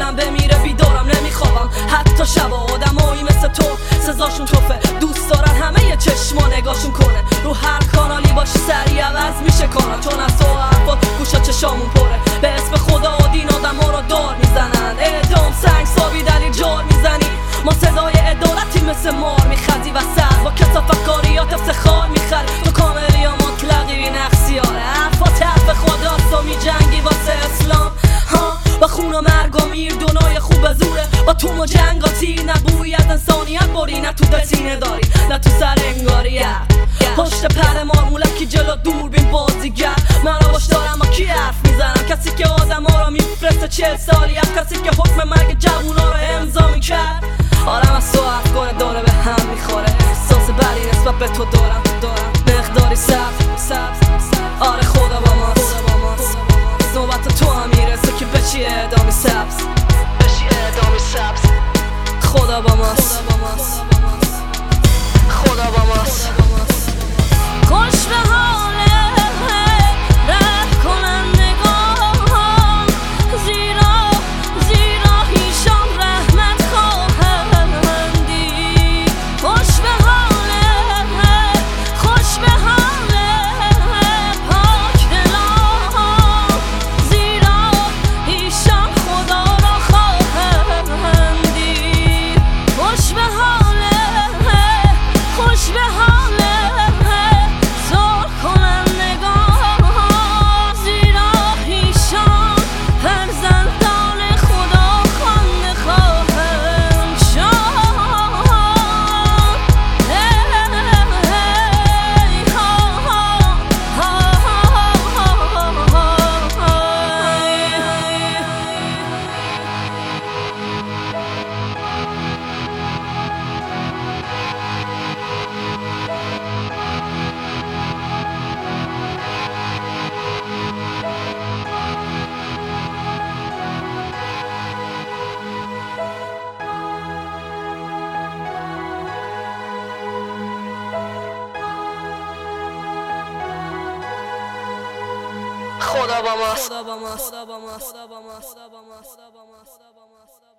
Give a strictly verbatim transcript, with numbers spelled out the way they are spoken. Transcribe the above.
دلم بمیره بیدارم نمیخوابم، حتی شبا آدمایی مثل تو سزاشون توفه، دوست دارن همه یه چشما نگاشون کنه، رو هر کانالی باشی سریع عوض میشه کانال، چون از تو حرفات گوشا چشامون پره، به اسم خدا و دین آدم ها رو دار میزنن، اعدام سنگ سابی دلیل جار میزنی، ما صدای عدالتی مثل مار میخزی و سر با کثافت کاریات افتخار میخری، تو کاملی یا مطلقی بی نقصیاره، حرفات حرف خداست و میجنگی واسه اسلام ها، با خون و مرگ و میر دنای خوب زوره، با تو و جنگ و تیر نبوی از انسانیت بری، نه تو دسینه داری نه تو سر انگاریت، پشت پر مارمولکی جلو دور بین بازیگر، من رو باش دارم با کی حرف میزنم، کسی که آدم ها رو میفرسته چهل سالی، از کسی که حکم مرگ جوونا رو امضا میکرد، آرم از تو افکار داره به هم میخوره، احساس بدی نسبت به تو دارم دارم مقداری سبز آره خدا با ماست، نوبت تو هم میرسه که بچی اعدامی سبز، بچی اعدامی سبز، خدا با ماست، خدا با ماست، خوش به حال رد کنندگان، زیرا زیرا هیشان رحمت خواهندی، خوش به حال خوش به حال پاک دلان، زیرا هیشان خدا را خواهندی، خوش به حال خوش به حال خدا با ماست، خدا با ماست، خدا با ماست، خدا با ماست، خدا با ماست، خدا با ماست.